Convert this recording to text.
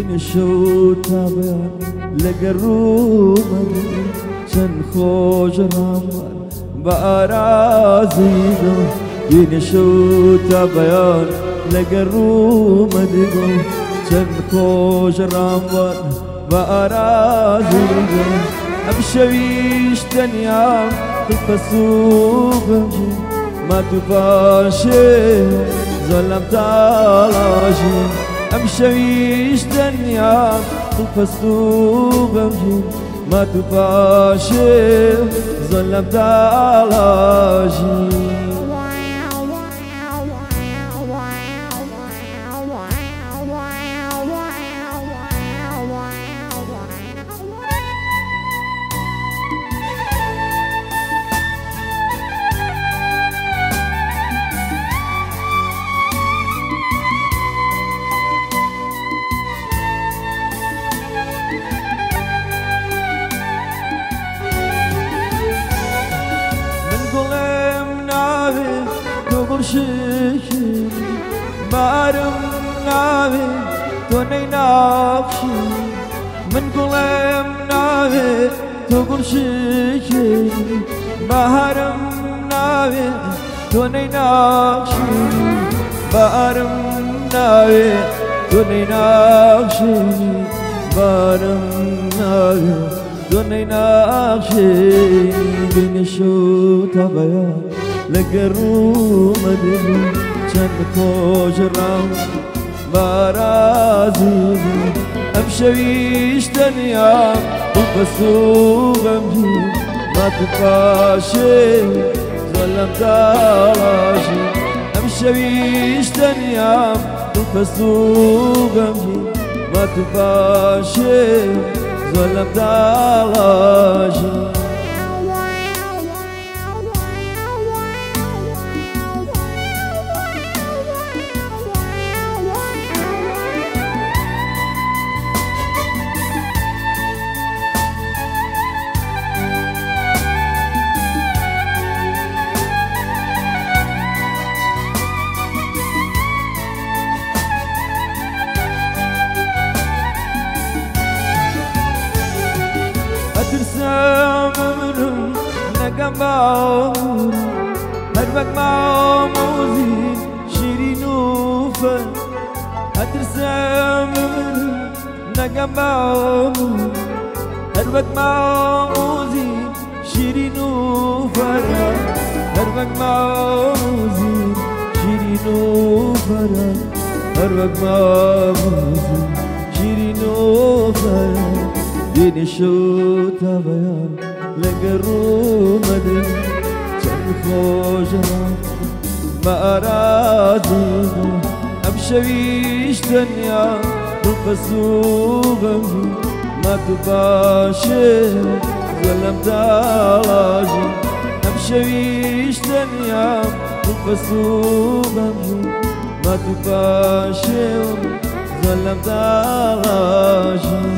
بینشو تابیان لگرومد چند خوش رامد با آرازیدو بینشو تابیان لگرومد چند خوش رامد با آرازیدو امشویش دنیام تفسوق ما تباشي ظلم تالاشي امشويش دنيا تفسوق ما تباشي ظلم تالاشي شكل بارم ناوي توني ناقشي من قلم ناوي تقول شكل بارم ناوي توني ناقشي بارم ناوي توني ناقشي بارم ناوي توني ناقشي بين شو تبيا لگرومد چند خوش رام بارازیدو امشویش دنیا بفسوقم جی ما تباشی ظلم تالاشی امشویش دنیا بفسوقم جی ما تباشی ظلم تالاشی ترسم منهم نقم باور هر وقت ما موزي شيرين وفن ترسم منهم نقم باور هر وقت ما موزي شيرين وفن هر وقت ما موزي شيرين وفن هر وقت ما موزي شيرين وفن بینشو تابیان لگرومد چند خوش رام با آرازیدو امشویش دنیا تفسوقم ما تباشی ظلم تالاشی امشویش دنیا تفسوقم ما تباشی ظلم تالاشی